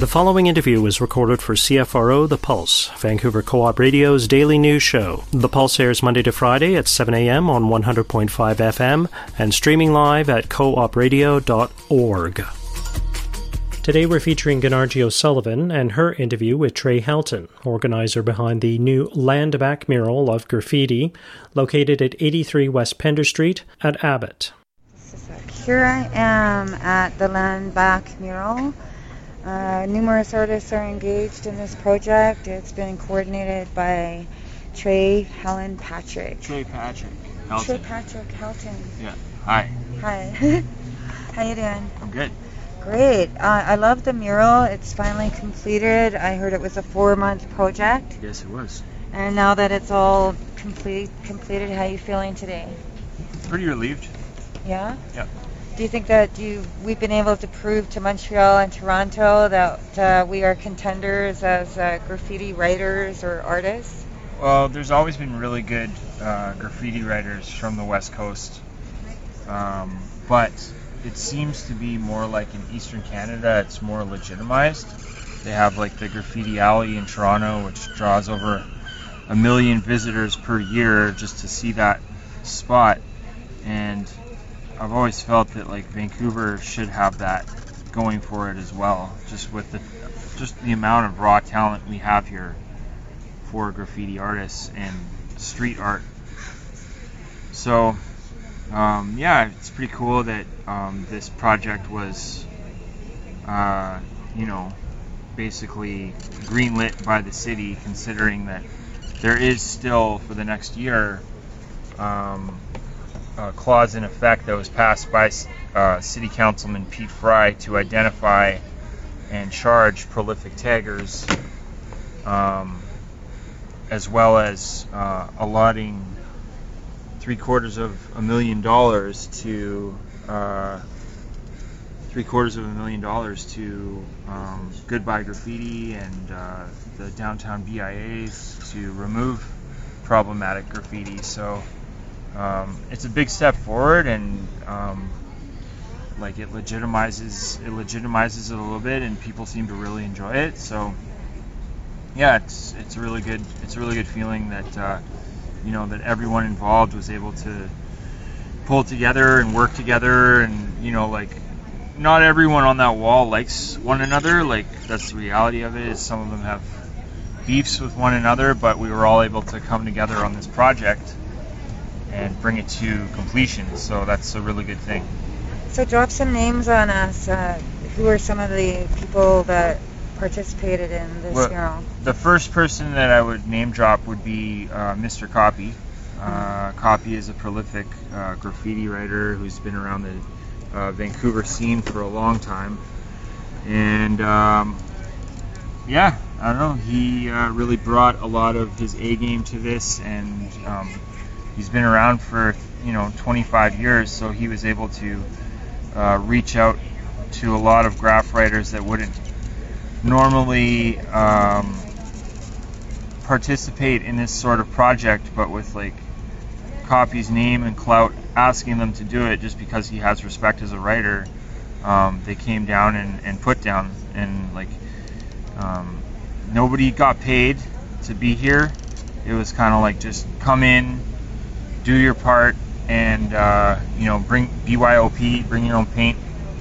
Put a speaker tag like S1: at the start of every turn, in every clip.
S1: The following interview was recorded for CFRO The Pulse, Vancouver Co-op Radio's daily news show. The Pulse airs Monday to Friday at 7 a.m. on 100.5 FM and streaming live at coopradio.org. Today we're featuring Gennardie O'Sullivan and her interview with Trey Helton, organizer behind the new Land Back mural of graffiti located at 83 West Pender Street at Abbott.
S2: Here I am at the Land Back mural. Numerous artists are engaged in this project. It's been coordinated by Trey Patrick Helton.
S3: Yeah. Hi.
S2: Hi. How you doing?
S3: I'm good.
S2: Great. I love the mural. It's finally completed. I heard it was a 4-month project.
S3: Yes, it was.
S2: And now that it's all completed, how are you feeling today?
S3: Pretty relieved.
S2: Yeah?
S3: Yeah.
S2: Do you think that we've been able to prove to Montreal and Toronto that we are contenders as graffiti writers or artists?
S3: Well, there's always been really good graffiti writers from the West Coast, but it seems to be more like in Eastern Canada, it's more legitimized. They have like the Graffiti Alley in Toronto, which draws over 1 million visitors per year just to see that spot, and I've always felt that like Vancouver should have that going for it as well, just with the amount of raw talent we have here for graffiti artists and street art. So yeah, it's pretty cool that this project was basically greenlit by the city, considering that there is still for the next year a clause in effect that was passed by City Councilman Pete Fry to identify and charge prolific taggers, as well as allotting $750,000 to Goodbye Graffiti and the downtown BIAs to remove problematic graffiti. So it's a big step forward, and it legitimizes it a little bit, and people seem to really enjoy it. So yeah, it's a really good feeling that that everyone involved was able to pull together and work together, and not everyone on that wall likes one another. Like, that's the reality of it, is some of them have beefs with one another, but we were all able to come together on this project and bring it to completion. So that's a really good thing.
S2: So drop some names on us. Who are some of the people that participated in this mural?
S3: The first person that I would name drop would be Mr. Copy. Copy is a prolific graffiti writer who's been around the Vancouver scene for a long time. And yeah, I don't know, he really brought a lot of his A game to this, and he's been around for 25 years, so he was able to reach out to a lot of graph writers that wouldn't normally participate in this sort of project, but with Copy's name and clout asking them to do it just because he has respect as a writer, they came down and put down, and nobody got paid to be here. It was kind of just come in, do your part, and bring BYOP, bring your own paint.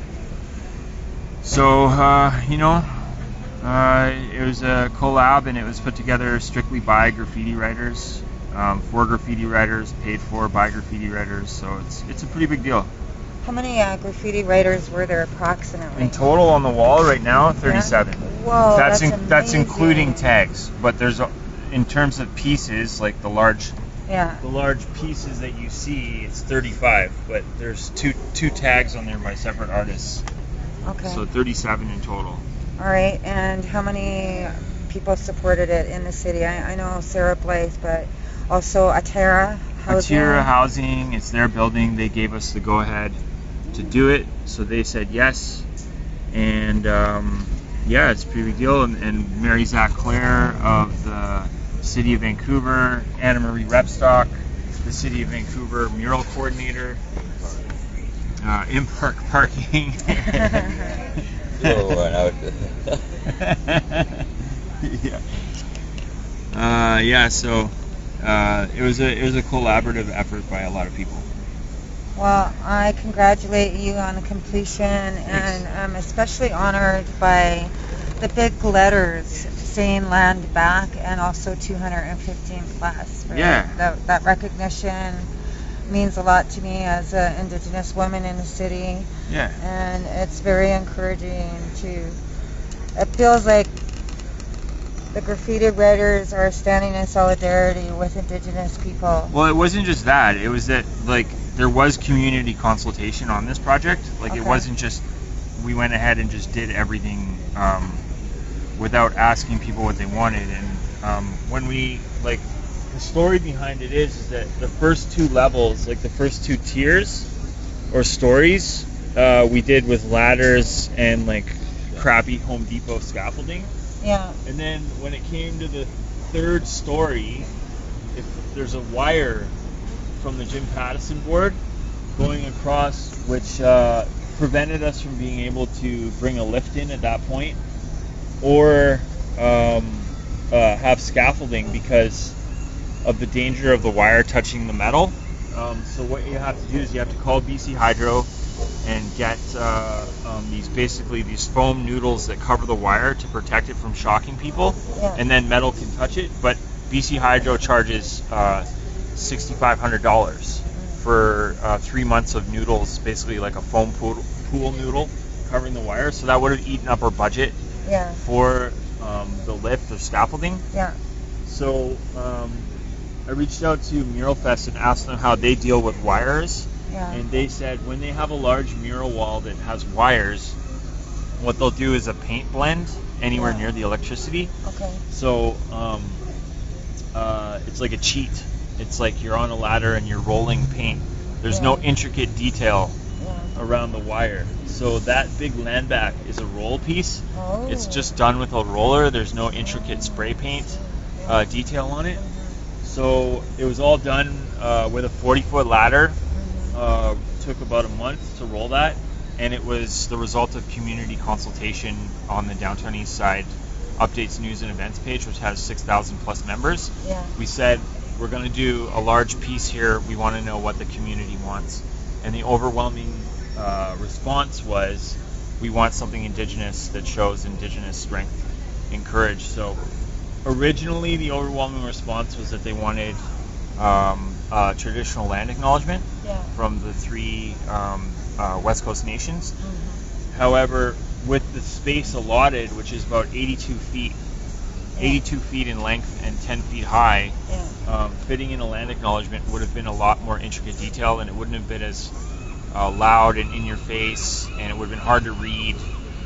S3: So it was a collab, and it was put together strictly by graffiti writers, for graffiti writers, paid for by graffiti writers. So it's a pretty big deal.
S2: How many graffiti writers were there approximately?
S3: In total on the wall right now, 37.
S2: Yeah? Whoa,
S3: that's including tags. But there's, in terms of pieces, the large pieces that you see, it's 35. But there's two tags on there by separate artists.
S2: Okay.
S3: So 37 in total.
S2: All right. And how many people supported it in the city? I know Sarah Blythe, but also Atera Housing.
S3: Atera Housing, it's their building. They gave us the go-ahead to do it, so they said yes. And yeah, it's a pretty big deal. And Mary Zach Claire of the City of Vancouver, Anna Marie Repstock, the City of Vancouver mural coordinator, Impark Parking.
S4: Throw one out.
S3: Yeah. So it was a collaborative effort by a lot of people.
S2: Well, I congratulate you on the completion, and I'm especially honored by the big letters saying land back and also 215 plus. Right?
S3: Yeah.
S2: That recognition means a lot to me as an Indigenous woman in the city.
S3: Yeah.
S2: And it's very encouraging it feels like the graffiti writers are standing in solidarity with Indigenous people.
S3: Well, it wasn't just that. It was that, like, there was community consultation on this project. Like, It wasn't just we went ahead and just did everything without asking people what they wanted. And when we, like, the story behind it is that the first two levels, like the first two tiers or stories, we did with ladders and, like, crappy Home Depot scaffolding.
S2: Yeah.
S3: And then when it came to the third story, if there's a wire from the Jim Pattison board going across, which prevented us from being able to bring a lift in at that point, or have scaffolding because of the danger of the wire touching the metal. So what you have to do is you have to call BC Hydro and get these foam noodles that cover the wire to protect it from shocking people, and then metal can touch it. But BC Hydro charges $6,500 for 3 months of noodles, basically like a foam pool noodle covering the wire. So that would have eaten up our budget for the lift or scaffolding.
S2: Yeah.
S3: So I reached out to Mural Fest and asked them how they deal with wires.
S2: Yeah.
S3: And they said when they have a large mural wall that has wires, what they'll do is a paint blend anywhere near the electricity.
S2: Okay.
S3: So it's like a cheat. It's like you're on a ladder and you're rolling paint. There's no intricate detail around the wire. So that big land back is a roll piece.
S2: Oh.
S3: It's just done with a roller. There's no intricate spray paint detail on it. So it was all done with a 40-foot ladder. Took about a month to roll that, and it was the result of community consultation on the Downtown East Side Updates News and Events page, which has 6,000 plus members.
S2: Yeah.
S3: We said we're going to do a large piece here. We want to know what the community wants, and the overwhelming response was we want something Indigenous that shows Indigenous strength and courage. So originally the overwhelming response was that they wanted traditional land acknowledgement from the three West Coast nations.
S2: Mm-hmm.
S3: However, with the space allotted, which is about 82 feet in length and 10 feet high, fitting in a land acknowledgement would have been a lot more intricate detail, and it wouldn't have been as loud and in your face, and it would have been hard to read.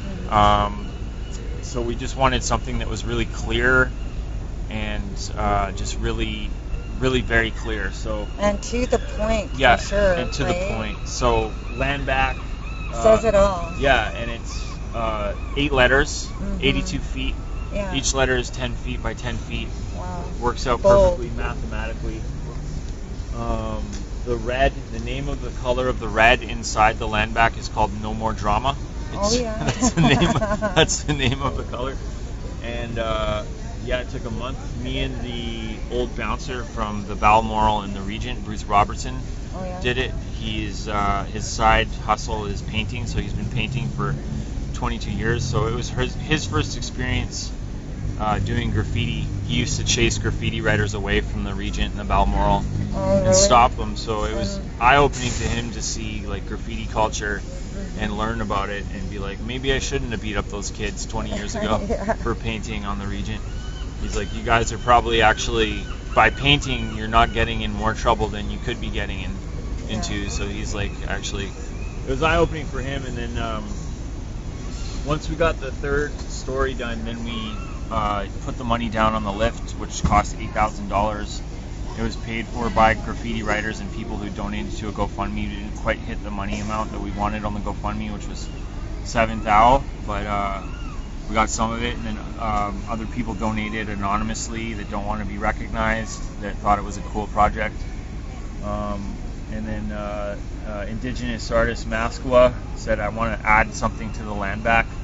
S3: So we just wanted something that was really clear and just really very clear. So
S2: and to the point,
S3: yeah,
S2: for sure,
S3: and to the point. So land back
S2: says it all.
S3: Yeah, and it's 8 letters, 82 feet.
S2: Yeah.
S3: Each letter is 10 feet by 10 feet.
S2: Wow.
S3: Works out
S2: Bold.
S3: perfectly mathematically. The red, the name of the color of the red inside the land back is called No More Drama. That's the name of the color. And it took a month. Me and the old bouncer from the Balmoral and the Regent, Bruce Robertson, did it. His side hustle is painting, so he's been painting for 22 years. So it was his first experience doing graffiti. He used to chase graffiti writers away from the Regent and the Balmoral and stop them. So it was eye-opening to him to see like graffiti culture and learn about it and be like, maybe I shouldn't have beat up those kids 20 years ago for painting on the Regent. He's like, you guys are probably actually, by painting, you're not getting in more trouble than you could be getting into. So he's like, actually, it was eye-opening for him. And then once we got the third story done, then we put the money down on the lift, which cost $8,000. It was paid for by graffiti writers and people who donated to a GoFundMe. We didn't quite hit the money amount that we wanted on the GoFundMe, which was $7,000, but we got some of it. And then other people donated anonymously that don't want to be recognized, that thought it was a cool project. And then Indigenous artist Masqua said, I want to add something to the land back.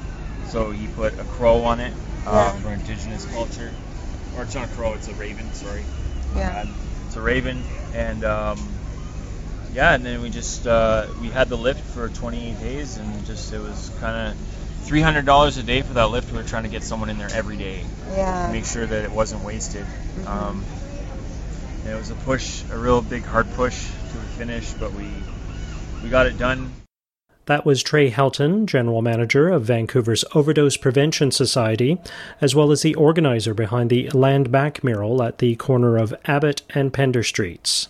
S3: So he put a crow on it for indigenous culture. Or it's not a crow, it's a raven, sorry.
S2: Yeah.
S3: It's a raven. And and then we just, we had the lift for 28 days, and just, it was kind of $300 a day for that lift. We were trying to get someone in there every day.
S2: Yeah.
S3: To make sure that it wasn't wasted. And it was a push, a real big hard push to finish, but we got it done.
S1: That was Trey Helton, General Manager of Vancouver's Overdose Prevention Society, as well as the organizer behind the Land Back mural at the corner of Abbott and Pender Streets.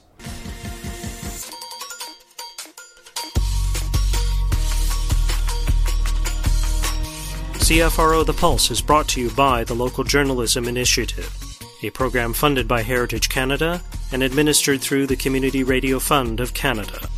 S1: CFRO The Pulse is brought to you by the Local Journalism Initiative, a program funded by Heritage Canada and administered through the Community Radio Fund of Canada.